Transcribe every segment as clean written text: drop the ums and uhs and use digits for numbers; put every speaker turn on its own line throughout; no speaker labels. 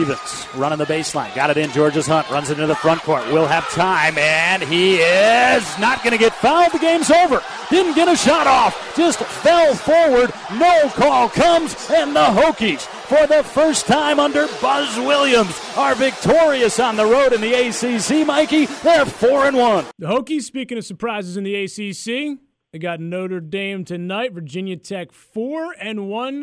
Stevens running the baseline. Got it in. Georges Hunt runs it into the front court. Will have time, and he is not going to get fouled. The game's over. Didn't get a shot off. Just fell forward. No call comes, and the Hokies, for the first time under Buzz Williams, are victorious on the road in the ACC. Mikey, they're 4-1.
The Hokies, speaking of surprises in the ACC, they got Notre Dame tonight. Virginia Tech 4-1.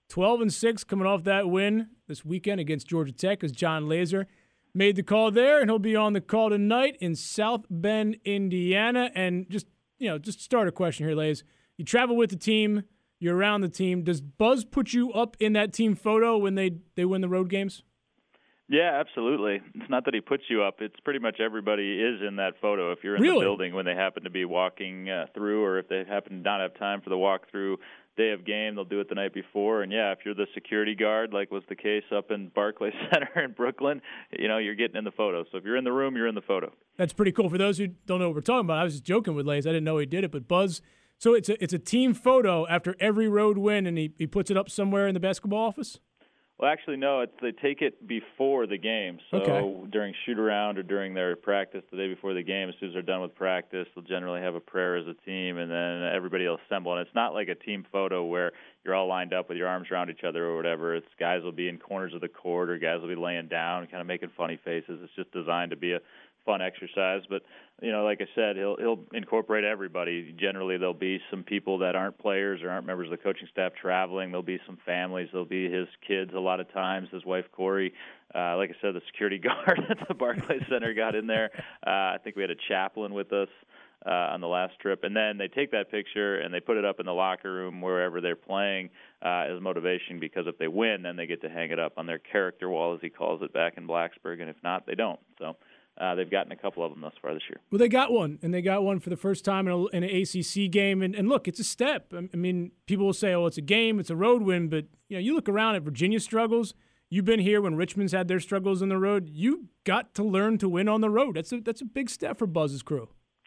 12-6 coming off that win this weekend against Georgia Tech as John Laser made the call there, and he'll be on the call tonight in South Bend, Indiana. And just start a question here, Lays. You travel with the team, you're around the team. Does Buzz put you up in that team photo when they win the road games?
Yeah, absolutely. It's not that he puts you up. It's pretty much everybody is in that photo if you're in
Really?
the building when they happen to be walking through, or if they happen to not have time for the walkthrough day of game, they'll do it the night before. And, yeah, if you're the security guard, like was the case up in Barclays Center in Brooklyn, you're getting in the photo. So if you're in the room, you're in the photo.
That's pretty cool. For those who don't know what we're talking about, I was just joking with Lays. I didn't know he did it. But Buzz, so it's a team photo after every road win, and he puts it up somewhere in the basketball office?
Well, actually, no. They take it before the game. So during shoot-around or during their practice the day before the game, as soon as they're done with practice, they'll generally have a prayer as a team, and then everybody will assemble. And it's not like a team photo where you're all lined up with your arms around each other or whatever. It's guys will be in corners of the court or guys will be laying down, kind of making funny faces. It's just designed to be a fun exercise. But, like I said, he'll incorporate everybody. Generally, there'll be some people that aren't players or aren't members of the coaching staff traveling. There'll be some families. There'll be his kids a lot of times, his wife, Corey. Like I said, the security guard at the Barclays Center got in there. I think we had a chaplain with us on the last trip. And then they take that picture and they put it up in the locker room wherever they're playing as motivation, because if they win, then they get to hang it up on their character wall, as he calls it, back in Blacksburg. And if not, they don't. So they've gotten a couple of them thus far this year.
Well, they got one, and they got one for the first time in an ACC game. And look, it's a step. I mean, people will say, oh, it's a game, it's a road win. But, you look around at Virginia's struggles. You've been here when Richmond's had their struggles on the road. You got to learn to win on the road. That's a big step for Buzz's crew.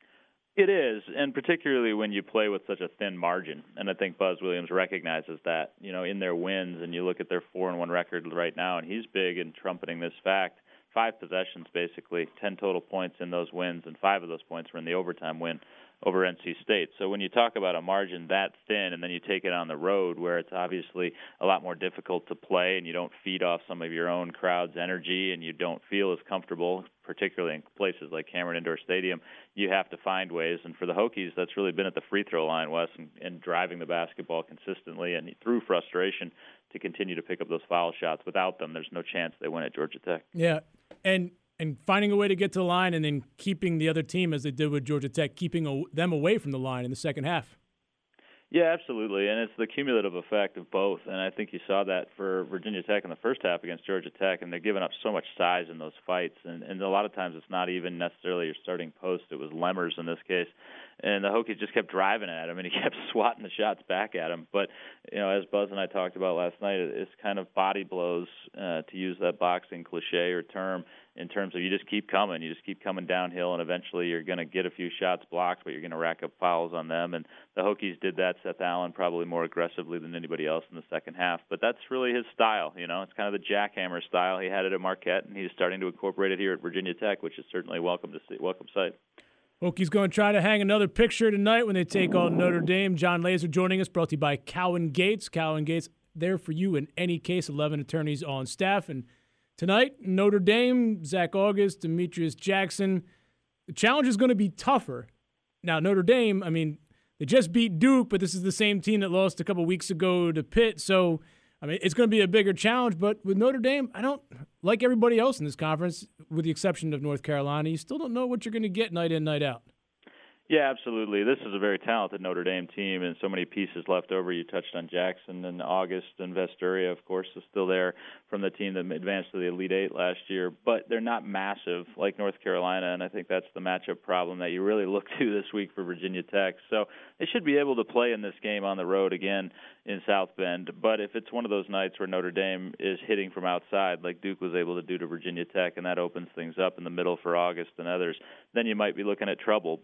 It is, and particularly when you play with such a thin margin. And I think Buzz Williams recognizes that, in their wins. And you look at their 4-1 record right now, and he's big in trumpeting this fact. 5 possessions, basically, 10 total points in those wins, and 5 of those points were in the overtime win over NC State. So when you talk about a margin that thin and then you take it on the road where it's obviously a lot more difficult to play and you don't feed off some of your own crowd's energy and you don't feel as comfortable, particularly in places like Cameron Indoor Stadium, you have to find ways. And for the Hokies, that's really been at the free throw line, Wes, and driving the basketball consistently and through frustration to continue to pick up those foul shots. Without them, there's no chance they win at Georgia Tech.
Yeah, and finding a way to get to the line and then keeping the other team, as they did with Georgia Tech, keeping them away from the line in the second half.
Yeah, absolutely, and it's the cumulative effect of both, and I think you saw that for Virginia Tech in the first half against Georgia Tech, and they're giving up so much size in those fights, and a lot of times it's not even necessarily your starting post. It was Lemmers in this case, and the Hokies just kept driving at him, and he kept swatting the shots back at him. But, as Buzz and I talked about last night, it's kind of body blows, to use that boxing cliche or term, in terms of you just keep coming downhill, and eventually you're going to get a few shots blocked, but you're going to rack up fouls on them. And the Hokies did that. Seth Allen probably more aggressively than anybody else in the second half. But that's really his style. It's kind of the jackhammer style. He had it at Marquette, and he's starting to incorporate it here at Virginia Tech, which is certainly welcome sight.
Hokies going to try to hang another picture tonight when they take on Notre Dame. John Laser joining us, brought to you by Cowan Gates. Cowan Gates, there for you in any case, 11 attorneys on staff. And tonight, Notre Dame, Zach August, Demetrius Jackson. The challenge is going to be tougher. Now, Notre Dame, they just beat Duke, but this is the same team that lost a couple weeks ago to Pitt. So, it's going to be a bigger challenge. But with Notre Dame, I don't, like everybody else in this conference, with the exception of North Carolina, you still don't know what you're going to get night in, night out.
Yeah, absolutely. This is a very talented Notre Dame team and so many pieces left over. You touched on Jackson and August, and Vesturia, of course, is still there from the team that advanced to the Elite Eight last year. But they're not massive like North Carolina, and I think that's the matchup problem that you really look to this week for Virginia Tech. So they should be able to play in this game on the road again in South Bend. But if it's one of those nights where Notre Dame is hitting from outside like Duke was able to do to Virginia Tech, and that opens things up in the middle for August and others, then you might be looking at trouble. But the Hokies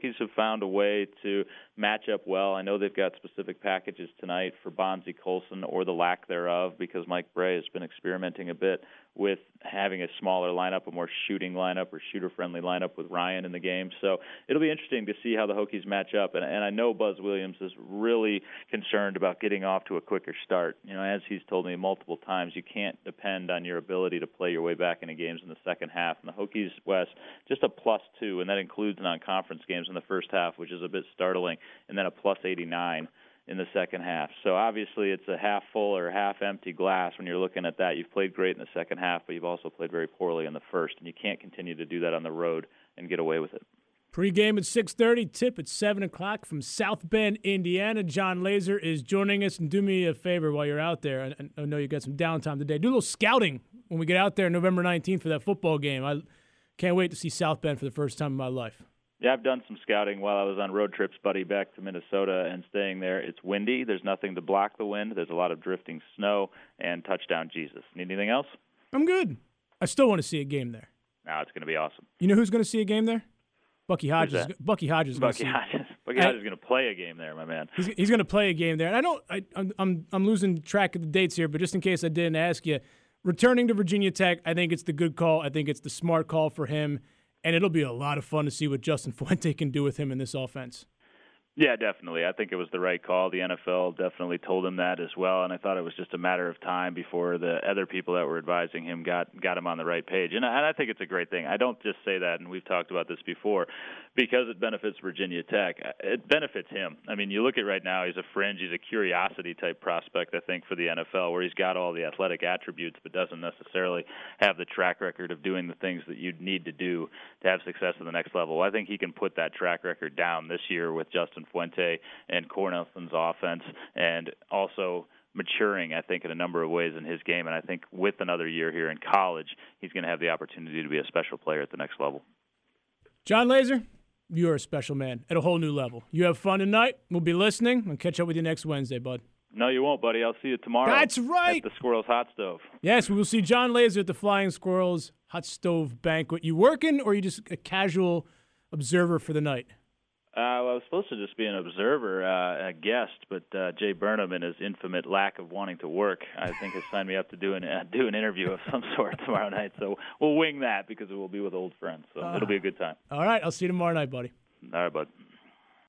Hokies have found a way to match up well. I know they've got specific packages tonight for Bonzie Colson or the lack thereof, because Mike Bray has been experimenting a bit with having a smaller lineup, a more shooting lineup or shooter-friendly lineup with Ryan in the game. So it'll be interesting to see how the Hokies match up. And I know Buzz Williams is really concerned about getting off to a quicker start. As he's told me multiple times, you can't depend on your ability to play your way back into games in the second half. And the Hokies West, just a +2, and that includes non-conference games in the first half, which is a bit startling, and then a +89 in the second half. So obviously it's a half full or half empty glass when you're looking at that. You've played great in the second half, but you've also played very poorly in the first, and you can't continue to do that on the road and get away with it.
Pre-game at 6:30, tip at 7 o'clock from South Bend, Indiana. John Laser is joining us. And do me a favor while you're out there. I know you got some downtime today. Do a little scouting when we get out there November 19th for that football game. I can't wait to see South Bend for the first time in my life.
Yeah, I've done some scouting while I was on road trips, buddy, back to Minnesota and staying there. It's windy. There's nothing to block the wind. There's a lot of drifting snow, and touchdown Jesus. Need anything else?
I'm good. I still want to see a game there.
No, it's going to be awesome.
You know who's going to see a game there? Bucky Hodges. Bucky Hodges.
Bucky Hodges is going to play a game there, my man.
He's going to play a game there. And I'm losing track of the dates here, but just in case I didn't ask you, returning to Virginia Tech, I think it's the good call. I think it's the smart call for him. And it'll be a lot of fun to see what Justin Fuente can do with him in this offense.
Yeah, definitely. I think it was the right call. The NFL definitely told him that as well, and I thought it was just a matter of time before the other people that were advising him got him on the right page. And I think it's a great thing. I don't just say that, and we've talked about this before, because it benefits Virginia Tech. It benefits him. I mean, you look at right now, he's a fringe, he's a curiosity-type prospect, I think, for the NFL, where he's got all the athletic attributes but doesn't necessarily have the track record of doing the things that you'd need to do to have success at the next level. I think he can put that track record down this year with Justin Fuente and Cornelson's offense, and also maturing, I think, in a number of ways in his game. And I think with another year here in college, he's going to have the opportunity to be a special player at the next level.
John Laser, you're a special man at a whole new level. You have fun tonight. We'll be listening. I'll catch up with you next Wednesday, bud.
No, you won't, buddy. I'll see you tomorrow.
That's right.
At the Squirrels Hot Stove.
Yes, we will see John Laser at the Flying Squirrels Hot Stove Banquet. You working, or are you just a casual observer for the night?
Well, I was supposed to just be an observer, a guest, but Jay Burnham, in his infamous lack of wanting to work, I think has signed me up to do an interview of some sort tomorrow night. So we'll wing that because it will be with old friends. So it'll be a good time.
All right, I'll see you tomorrow night, buddy.
All right, bud.